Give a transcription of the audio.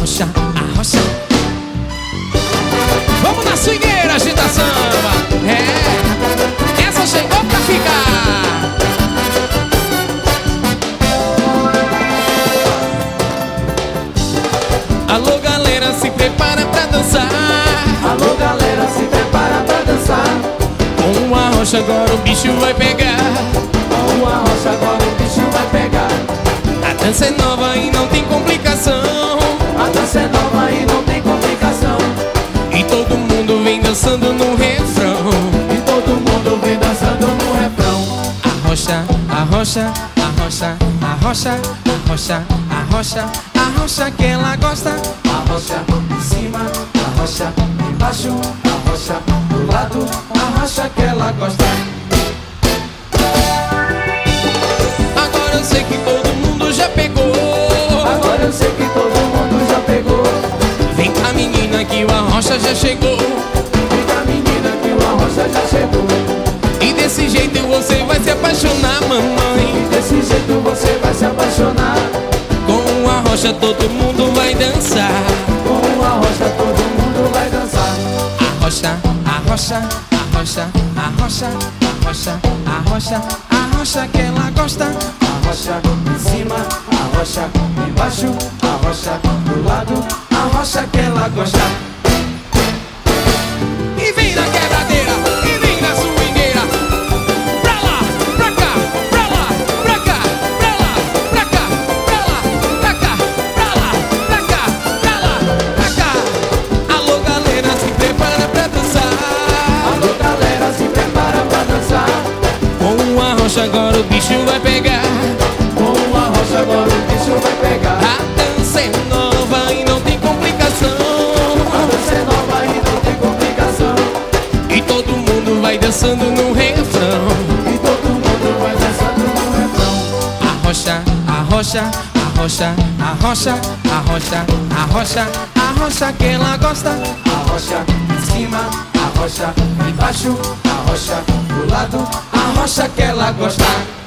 arrocha, arrocha. Vamos na swingueira, agita samba. É, essa chegou pra ficar. Alô galera, se prepara pra dançar. Alô galera, se prepara pra dançar. Com a arrocha agora o bicho vai pegar. Com a arrocha agora o bicho vai pegar. A dança é nova e não tem complicação. A dança é nova e não tem complicação. E todo mundo vem dançando no refrão. E todo mundo vem dançando no refrão. Arrocha, arrocha, arrocha, arrocha, arrocha, arrocha, arrocha que ela gosta. Arrocha em cima, arrocha embaixo, arrocha do lado, arrocha que ela gosta. Agora eu sei que todo mundo já pegou. Agora eu sei que todo mundo já pegou. Vem cá menina que o arrocha já chegou. Vem cá menina que o arrocha já chegou. E desse jeito você vai se apaixonar, mamãe. E desse jeito você vai se apaixonar. Com a arrocha todo mundo vai dançar. Com a arrocha todo mundo vai dançar. Arrocha, arrocha, arrocha, arrocha, arrocha, arrocha, arrocha que ela gosta. Arrocha em cima, arrocha embaixo, arrocha do lado, arrocha que ela gosta. E vem na quebradeira, e vem na swingueira. Pra lá, pra cá, pra lá, pra cá, pra lá, pra cá, pra lá, pra cá, pra lá, pra cá, pra lá, pra cá. Alô galera, se prepara pra dançar. Alô galera, se prepara pra dançar. Com a arrocha agora o bicho vai pegar. Com a arrocha agora o bicho vai pegar. A dança é nova e não tem complicação. A dança é nova e não tem complicação. E todo mundo vai dançando no refrão. E todo mundo vai dançando no refrão. Arrocha, arrocha, arrocha, arrocha, arrocha, arrocha, arrocha que ela gosta. Arrocha em cima, arrocha embaixo, arrocha do lado, Arrocha que ela gosta.